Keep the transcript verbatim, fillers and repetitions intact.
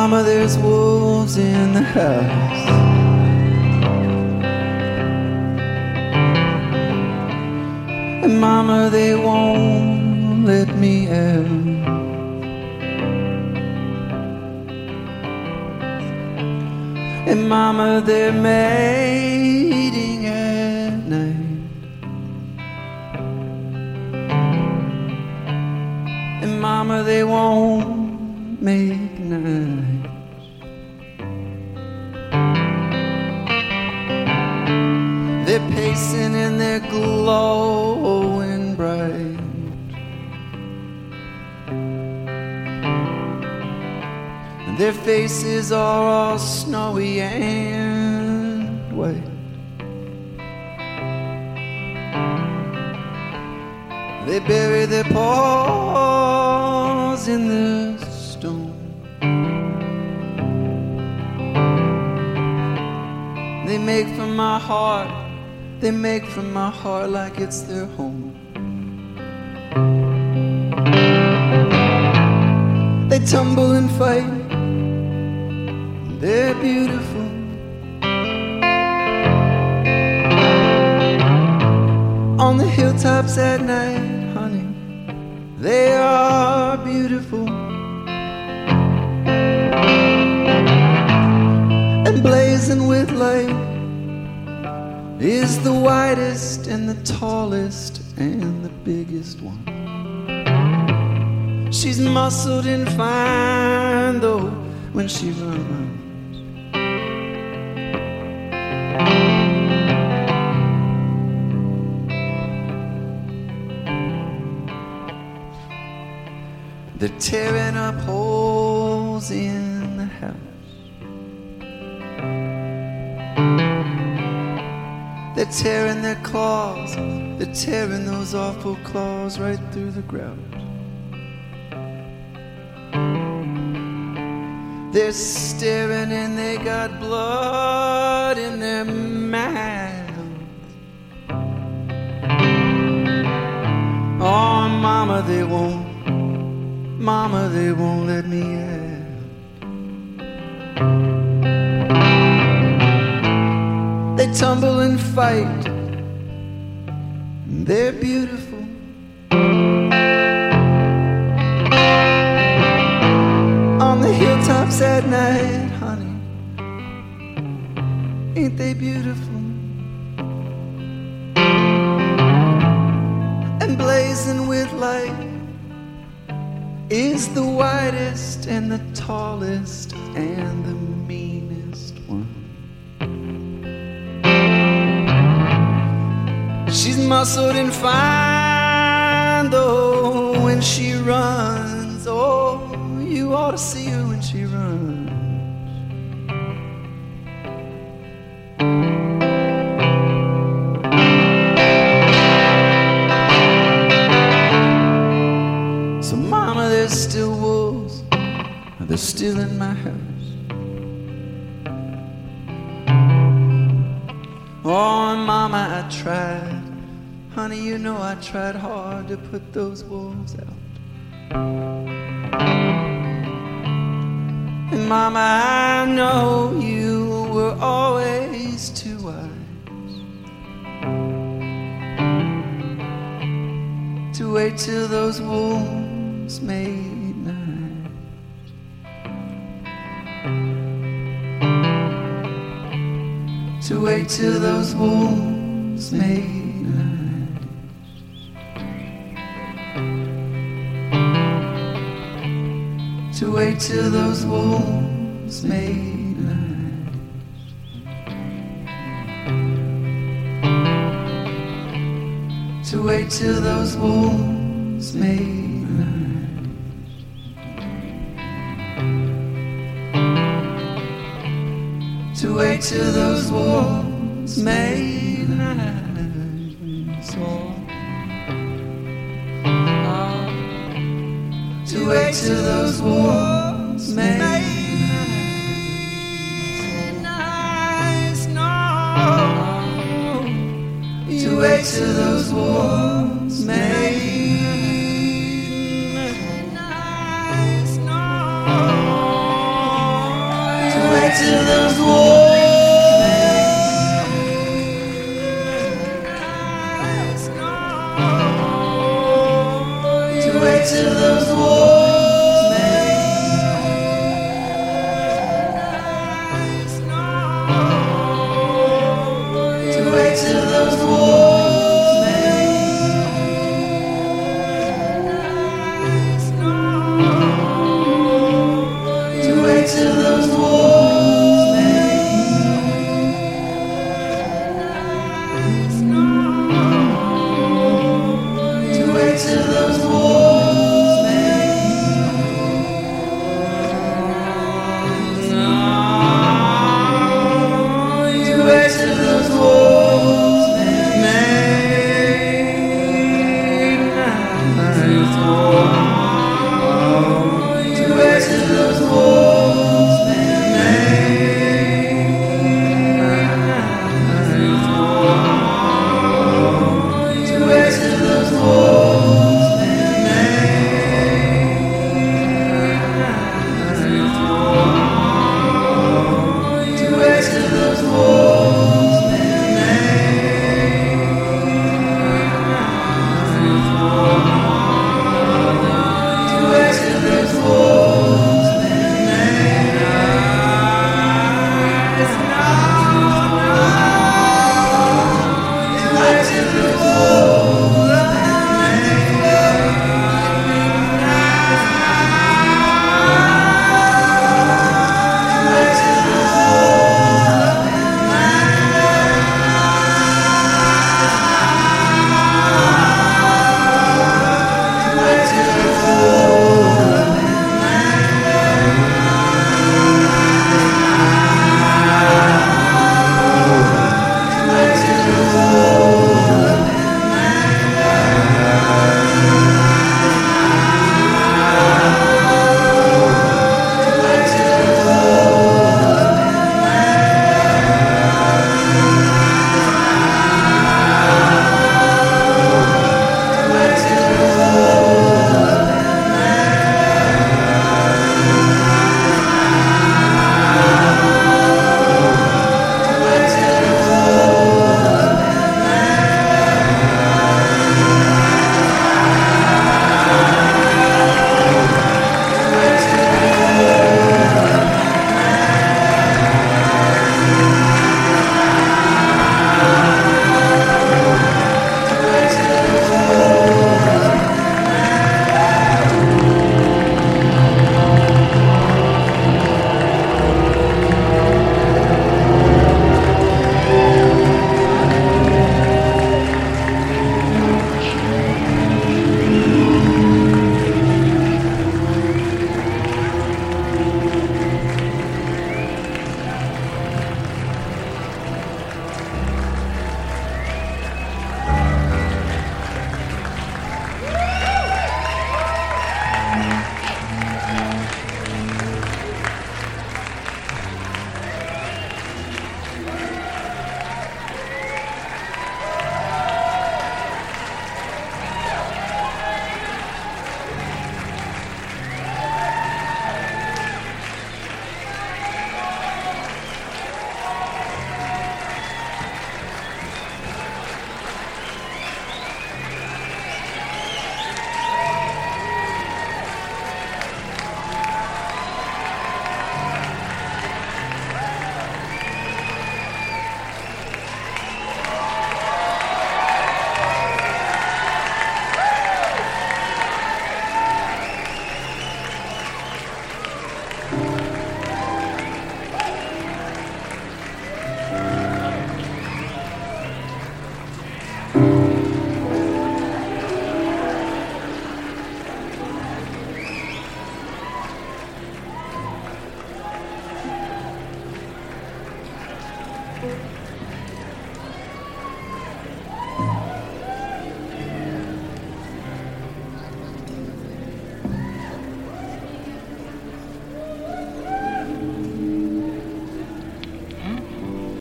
Mama, there's wolves in the house. And Mama, they won't let me out. And Mama, they're mating at night. And Mama, they won't make nights. They're pacing and they're glowing bright. And their faces are all snowy and white. They bury their paws in the stone. They make from my heart, they make from my heart like it's their home. They tumble and fight, they're beautiful. On the hilltops at night, honey, they are beautiful. And blazing with light is the widest and the tallest and the biggest one. She's muscled and fine though when she runs. They're tearing up holes in the house. They're tearing their claws, they're tearing those awful claws right through the ground. They're staring and they got blood in their mouth. Oh, Mama, they won't, Mama, they won't let me out. They tumble and fight, and they're beautiful. On the hilltops at night, honey, ain't they beautiful? And blazing with light is the widest and the tallest and the meanest one. She's muscled and fine though when she runs. Oh, you ought to see her when she runs. So Mama, there's still wolves, they're still in my house. Oh, Mama, I tried. Honey, you know I tried hard to put those wolves out. And Mama, I know you were always too wise to wait till those wolves made night. To wait till those wolves made night. To wait till those wolves made night. To wait till those wolves made night. To wait till those wolves made night. So to wait till those wolves made nice, no. To wait till those wolves made nice, no. to those walls.